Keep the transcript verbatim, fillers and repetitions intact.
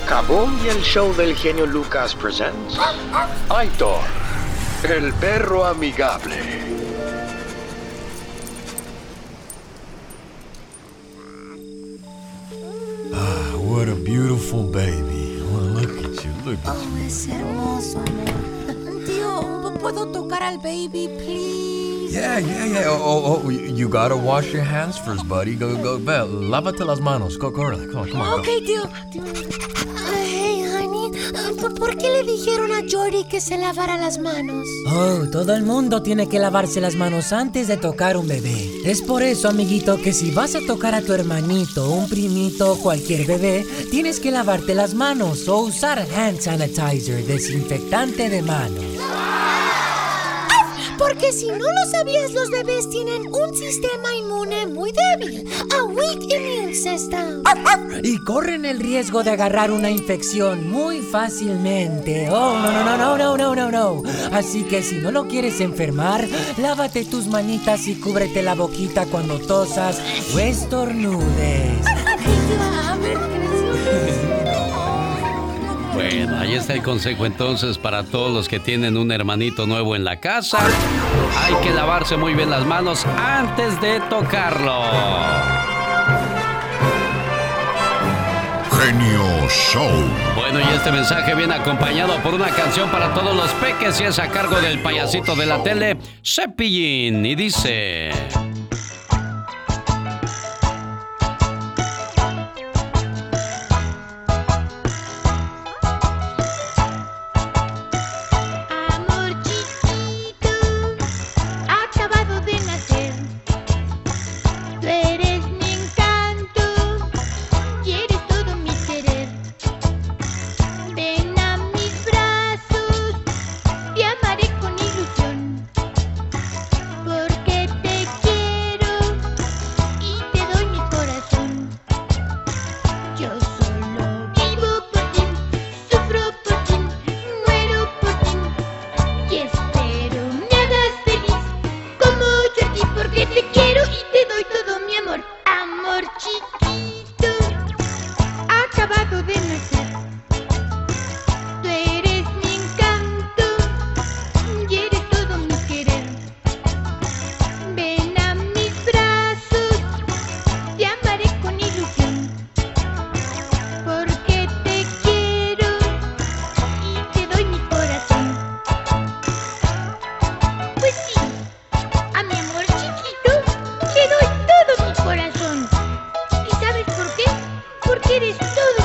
Kaboom y el show del genio Lucas presents Aitor, el perro amigable. Ah, what a beautiful baby. Oh, look at you, look at Oh, you. es hermoso, amor. Tío, ¿puedo tocar al baby, please? Yeah, yeah, yeah. Oh, oh, oh, you gotta wash your hands first, buddy. Go, go, go. Lávate las manos. Go, go, come on, come on. Ok, tío. tío. Hey, honey, ¿por qué le dijeron a Jordi que se lavara las manos? Oh, todo el mundo tiene que lavarse las manos antes de tocar un bebé. Es por eso, amiguito, que si vas a tocar a tu hermanito, un primito o cualquier bebé, tienes que lavarte las manos o usar hand sanitizer, desinfectante de manos. Porque si no lo sabías, los bebés tienen un sistema inmune muy débil. A weak immune system. Y corren el riesgo de agarrar una infección muy fácilmente. Oh, no, no, no, no, no, no, no, no. Así que si no lo quieres enfermar, lávate tus manitas y cúbrete la boquita cuando tosas o estornudes. Bueno, ahí está el consejo entonces para todos los que tienen un hermanito nuevo en la casa. Hay que lavarse muy bien las manos antes de tocarlo. Genio Show. Bueno, y este mensaje viene acompañado por una canción para todos los peques y es a cargo del payasito de la tele, Cepillín, y dice... Eres todo